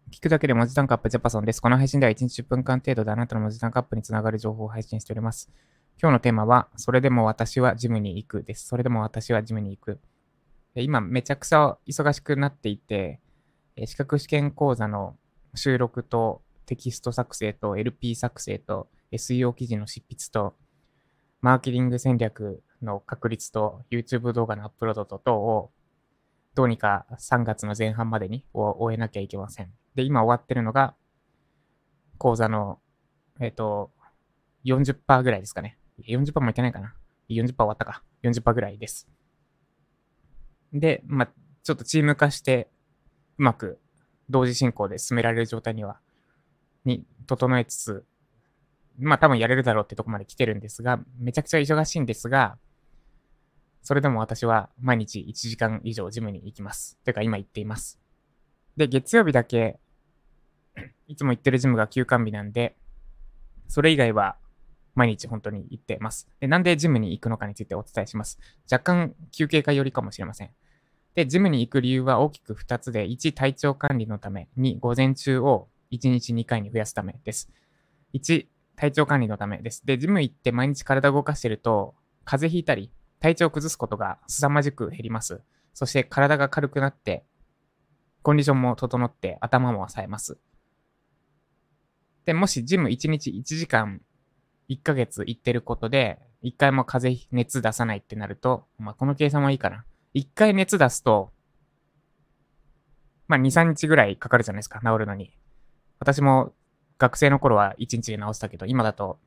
聞くだけで文字タンクアップジャパソンです。この配信では1日10分間程度であなたの文字タンクアップにつながる情報を配信しております。今日のテーマは、それでも私はジムに行くです。それでも私はジムに行く。今めちゃくちゃ忙しくなっていて、資格試験講座の収録とテキスト作成と LP 作成と SEO 記事の執筆とマーケティング戦略の確立と YouTube 動画のアップロードと等をどうにか3月の前半までに終えなきゃいけません。で、今終わってるのが講座の、40%ぐらいですかね。40%もいけないかな。40%終わったか。40%ぐらいです。で、ちょっとチーム化してうまく同時進行で進められる状態に整えつつ、多分やれるだろうってとこまで来てるんですが、めちゃくちゃ忙しいんですが、それでも私は毎日1時間以上ジムに行きます。てか今行っています。で、月曜日だけ、いつも行ってるジムが休館日なんで、それ以外は毎日本当に行ってます。で、なんでジムに行くのかについてお伝えします。若干休憩会よりかもしれません。で、ジムに行く理由は大きく2つで、1、体調管理のため、2、午前中を1日2回に増やすためです。1、体調管理のためです。で、ジム行って毎日体を動かしてると、風邪ひいたり、体調を崩すことが凄まじく減ります。そして体が軽くなって、コンディションも整って、頭も冴えます。で、もしジム1日1時間、1ヶ月行ってることで、1回も熱出さないってなると、この計算はいいかな。1回熱出すと、2、3日ぐらいかかるじゃないですか、治るのに。私も学生の頃は1日で治したけど、今だと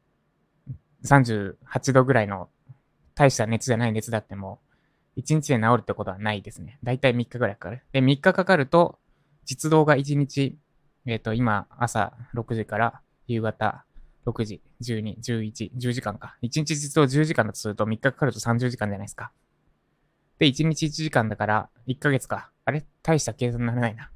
38度ぐらいの大した熱じゃない熱だっても、1日で治るってことはないですね。だいたい3日ぐらいかかる。で、3日かかると、実動が1日、今、朝6時から夕方6時、12、11、10時間か。1日実動10時間だとすると3日かかると30時間じゃないですか。で、1日1時間だから1ヶ月か。あれ大した計算にならないな。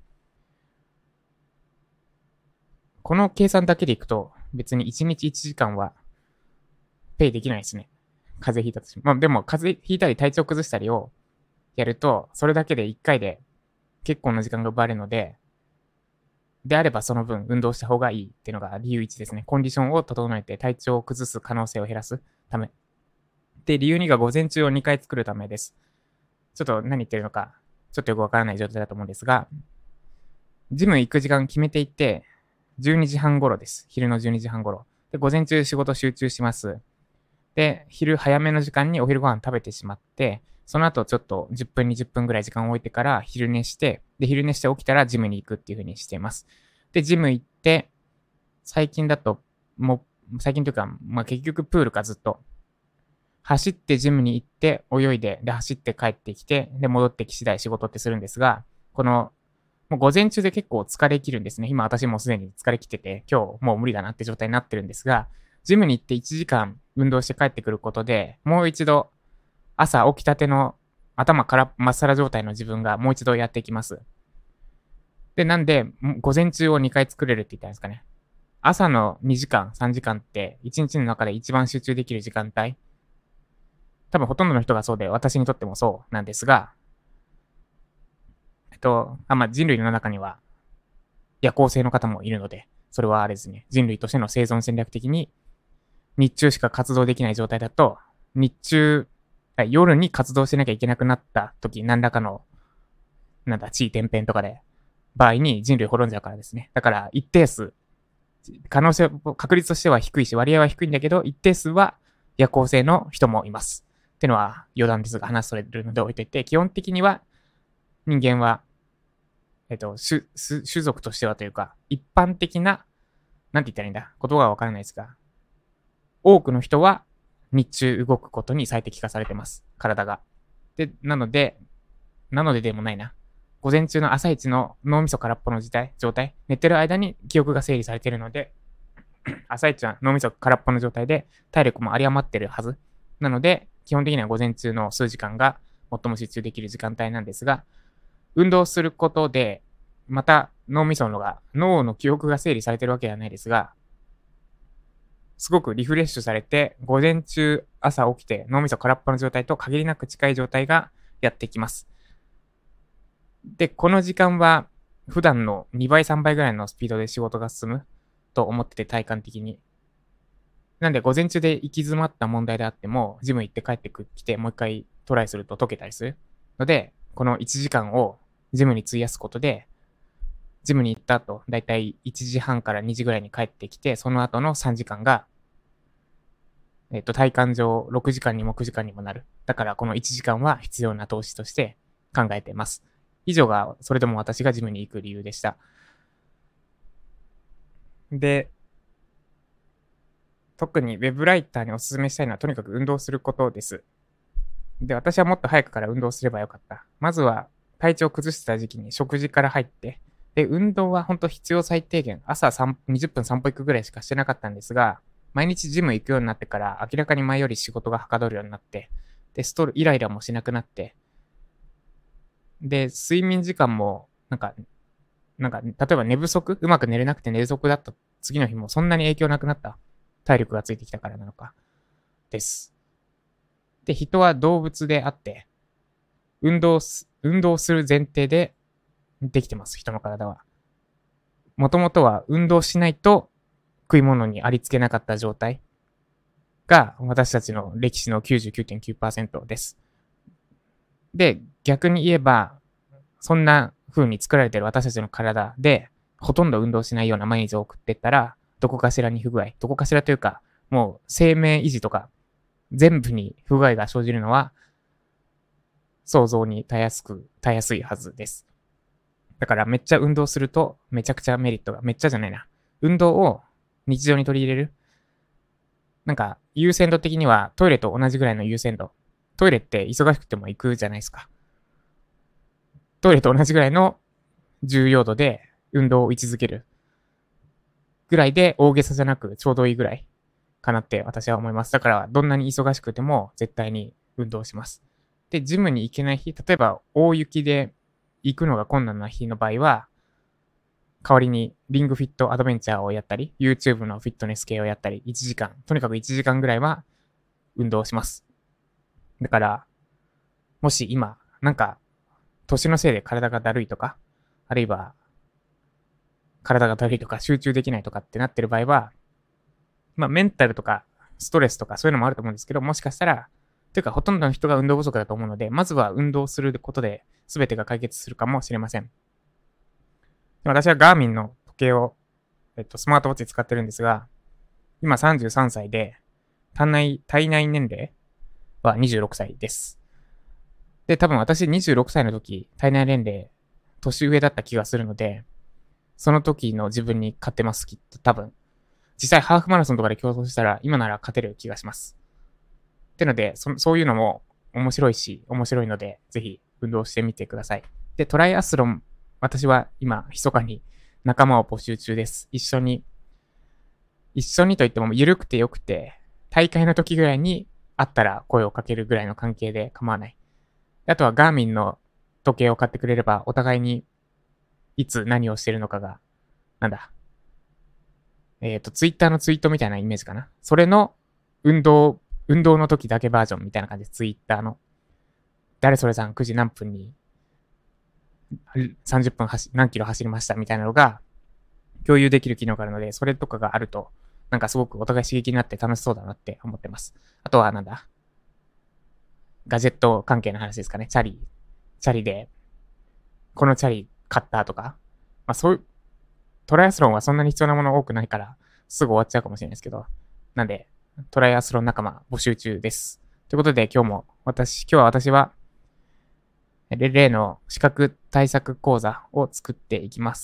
この計算だけでいくと、別に1日1時間はペイできないですね。風邪ひいたとしても。でも、風邪ひいたり体調崩したりをやると、それだけで1回で結構な時間が奪われるので、であればその分運動した方がいいっていうのが理由1ですね。コンディションを整えて体調を崩す可能性を減らすため。で、理由2が午前中を2回作るためです。ちょっと何言ってるのか、ちょっとよくわからない状態だと思うんですが、ジム行く時間決めていて、12時半頃です。昼の12時半頃。で、午前中仕事集中します。で、昼早めの時間にお昼ご飯食べてしまって、その後ちょっと10分20分ぐらい時間を置いてから昼寝して、で、昼寝して起きたらジムに行くっていう風にしています。で、ジム行って、最近だと、最近というか、結局プールかずっと。走ってジムに行って、泳いで、で、走って帰ってきて、で、戻ってき次第仕事ってするんですが、もう午前中で結構疲れ切るんですね。今私もうすでに疲れ切ってて、今日もう無理だなって状態になってるんですが、ジムに行って1時間運動して帰ってくることで、もう一度朝起きたての頭からまっさら状態の自分がもう一度やっていきます。で、なんで、午前中を2回作れるって言ったんですかね。朝の2時間、3時間って1日の中で一番集中できる時間帯。多分ほとんどの人がそうで、私にとってもそうなんですが、人類の中には夜行性の方もいるので、それはあれですね、人類としての生存戦略的に、日中しか活動できない状態だと、夜に活動しなきゃいけなくなった時、何らかの、地位転変とかで、場合に人類滅んじゃうからですね。だから一定数、確率としては低いし、割合は低いんだけど、一定数は夜行性の人もいます。ってのは余談ですが、話それるので置いといて、基本的には人間は種族としてはというか、一般的な、なんて言ったらいいんだ、言葉がわからないですが、多くの人は日中動くことに最適化されてます。体が。で、なのででもないな。午前中の朝一の脳みそ空っぽの状態、寝てる間に記憶が整理されているので、朝一は脳みそ空っぽの状態で体力も有り余ってるはず。なので、基本的には午前中の数時間が最も集中できる時間帯なんですが、運動することで、また脳の記憶が整理されてるわけではないですが、すごくリフレッシュされて、午前中朝起きて脳みそ空っぽの状態と限りなく近い状態がやってきます。で、この時間は普段の2倍3倍ぐらいのスピードで仕事が進むと思ってて、体感的に。なんで午前中で行き詰まった問題であっても、ジム行って帰ってきてもう一回トライすると解けたりするので、この1時間をジムに費やすことで、ジムに行った後、だいたい1時半から2時ぐらいに帰ってきて、その後の3時間が、体感上6時間にも9時間にもなる。だからこの1時間は必要な投資として考えています。以上が、それでも私がジムに行く理由でした。で、特にウェブライターにお勧めしたいのはとにかく運動することです。で、私はもっと早くから運動すればよかった。まずは体調を崩してた時期に食事から入って、で、運動は本当必要最低限、朝20分散歩行くぐらいしかしてなかったんですが、毎日ジム行くようになってから明らかに前より仕事がはかどるようになって、で、イライラもしなくなって、で、睡眠時間も、例えば寝不足うまく寝れなくて寝不足だった次の日もそんなに影響なくなった。体力がついてきたからなのか。です。で、人は動物であって、運動する前提でできてます、人の体は。もともとは運動しないと食い物にありつけなかった状態が私たちの歴史の 99.9% です。で、逆に言えば、そんな風に作られている私たちの体で、ほとんど運動しないような毎日を送っていったら、どこかしらに不具合、どこかしらというか、もう生命維持とか、全部に不具合が生じるのは、想像にたやすいはずです。だからめっちゃ運動すると、めちゃくちゃメリットが、めっちゃじゃないな。運動を日常に取り入れる。優先度的にはトイレと同じぐらいの優先度。トイレって忙しくても行くじゃないですか。トイレと同じぐらいの重要度で運動を位置づけるぐらいで大げさじゃなくちょうどいいぐらいかなって私は思います。だからどんなに忙しくても絶対に運動します。で、ジムに行けない日、例えば大雪で行くのが困難な日の場合は、代わりにリングフィットアドベンチャーをやったり、YouTube のフィットネス系をやったり、1時間、とにかく1時間ぐらいは運動します。だから、もし今、年のせいで体がだるいとか、あるいは、体がだるいとか、集中できないとかってなってる場合は、メンタルとか、ストレスとかそういうのもあると思うんですけど、もしかしたら、というかほとんどの人が運動不足だと思うので、まずは運動することで全てが解決するかもしれません。私はガーミンの時計を、スマートウォッチ使ってるんですが、今33歳で、体内年齢は26歳です。で、多分私26歳の時、体内年齢、年上だった気がするので、その時の自分に勝ってます、きっと。多分。実際ハーフマラソンとかで競争したら、今なら勝てる気がします。ってので、そういうのも面白いので、ぜひ運動してみてください。で、トライアスロン、私は今、密かに仲間を募集中です。一緒にといっても、緩くてよくて、大会の時ぐらいに会ったら声をかけるぐらいの関係で構わない。あとはガーミンの時計を買ってくれれば、お互いにいつ何をしてるのかが、ツイッターのツイートみたいなイメージかな。それの運動の時だけバージョンみたいな感じで、ツイッターの。誰それさん9時何分に30分何キロ走りましたみたいなのが共有できる機能があるので、それとかがあると、すごくお互い刺激になって楽しそうだなって思ってます。あとはガジェット関係の話ですかね。チャリで、このチャリ買ったとか。そういう、トライアスロンはそんなに必要なもの多くないから、すぐ終わっちゃうかもしれないですけど。なんで、トライアスロン仲間募集中です。ということで今日は私は、例の資格対策講座を作っていきます。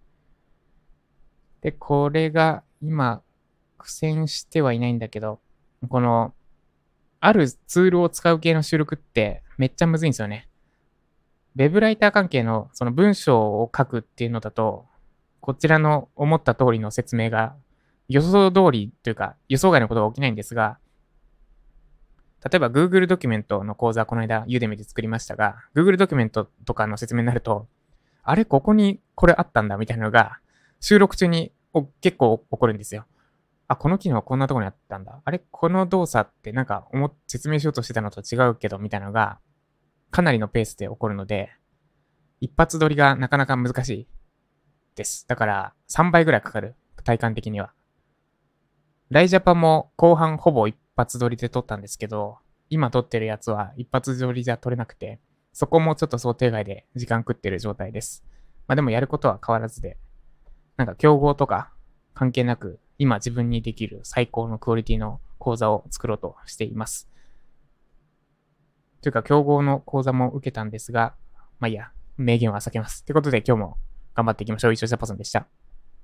で、これが今、苦戦してはいないんだけど、あるツールを使う系の収録ってめっちゃむずいんですよね。ウェブライター関係のその文章を書くっていうのだと、こちらの思った通りの説明が予想通りというか予想外のことが起きないんですが、例えば Google ドキュメントの講座この間ユーデミで作りましたが、Google ドキュメントとかの説明になると、あれここにこれあったんだみたいなのが収録中に結構起こるんですよ。あ、この機能はこんなところにあったんだ。あれこの動作って説明しようとしてたのと違うけどみたいなのがかなりのペースで起こるので、 一発撮りがなかなか難しいです。だから3倍ぐらいかかる。体感的には。ライジャパも後半ほぼ一発撮りで撮ったんですけど、今撮ってるやつは一発撮りじゃ撮れなくて、そこもちょっと想定外で時間食ってる状態です。まあでもやることは変わらずで、なんか競合とか関係なく、今自分にできる最高のクオリティの講座を作ろうとしています。というか、競合の講座も受けたんですが、まあいいや、明言は避けます。ということで今日も頑張っていきましょう。一応ジャパソンでした。